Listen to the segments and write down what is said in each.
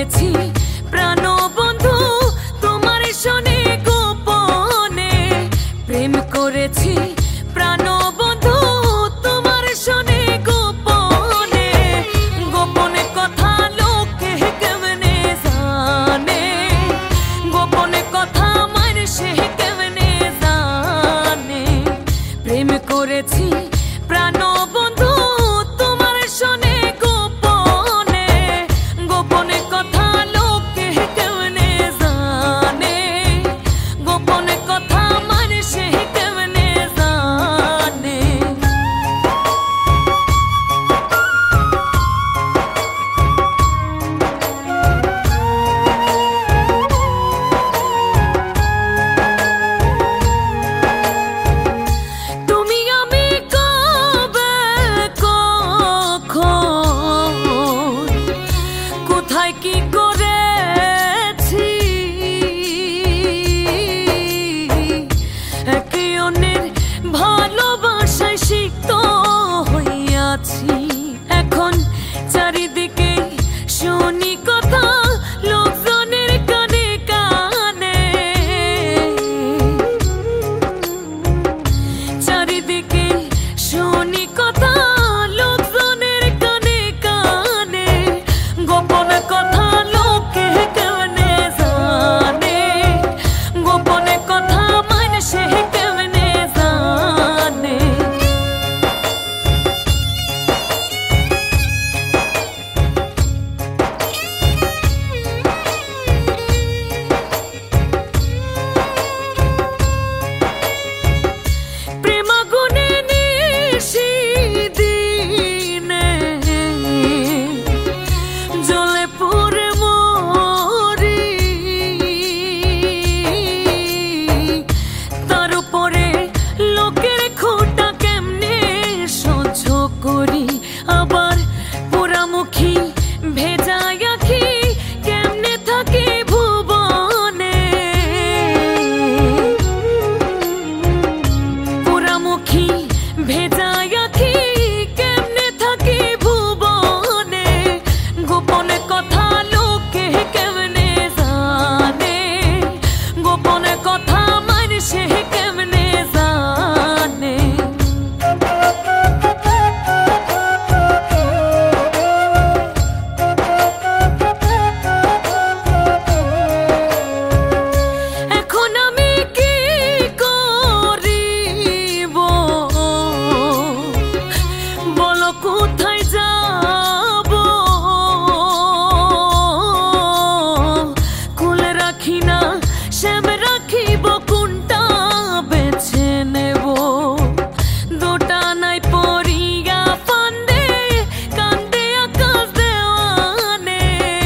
করেছি প্রাণ বন্ধু তোমার শোনে গোপনে, প্রেম করেছি প্রাণ বন্ধু তোমার শোনে গোপনে, গোপনে কথা লোকে কেমনে জানে, গোপনে কথা মানুষে কেমনে জানে, প্রেম করেছি প্রাণ বন্ধু তোমার শোনে গোপনে, গোপনে কথা লোকে কেমনে জানে, গোপনে কথা মানুষে কেমনে জানে। তুমি আমি কবে কখন কোথায় কি করেছি, একে অন্যের ভালোবাসায় সিক্ত হইয়াছি, এখন চারিদিকে শুনি কথা লোকজনের কানে কানে, চারিদিকে শুনি কথা লোকজনের কানে কানে, গোপন কথা লোকে কেমনে জানে, গোপনে কথা মানুষে কেমনে জানে। প্রেমাগুনে নিশি দিনে জ্বলে পুড়ে মরি, তার উপরে লোকের খোঁটা কেমনে সহ্য করি, আবার পোড়ামুখী ভেজা আঁখি কেমনে থাকে ভুবনে, পোড়ামুখী ভেজা আঁখি কেমনে থাকে ভুবনে, গোপনে কথা লোকে কেমনে জানে, গোপনে কথা মানুষে কেমনে জানে। এখন আমি কি করিব বলো, কোথায় যাব, কুলে রাখি না শ্যাম রাখিব কোনটা বেছে নেব, দুটা নাই পরিয়া ফান্দে কান্দে আকাশ দেওয়ানে,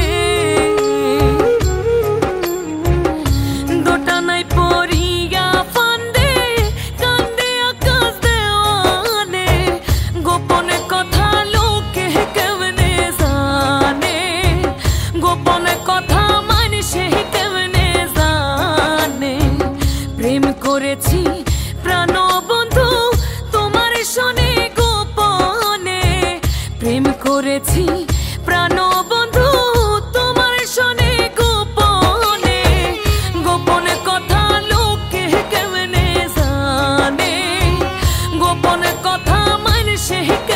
দুটা নাই পরিয়া ফান্দে কান্দে আকাশ দেওয়ানে, গোপনে কথা লোকে কেমনে জানে, গোপনে কথা মানুষে কেমনে জানে, প্রেম করেছি প্রাণ বন্ধু তোমার শোনে গোপনে, প্রেম করেছি প্রাণ বন্ধু তোমার শোনে গোপনে, গোপনে কথা লোকে কেমনে জানে, গোপনে কথা মানুষে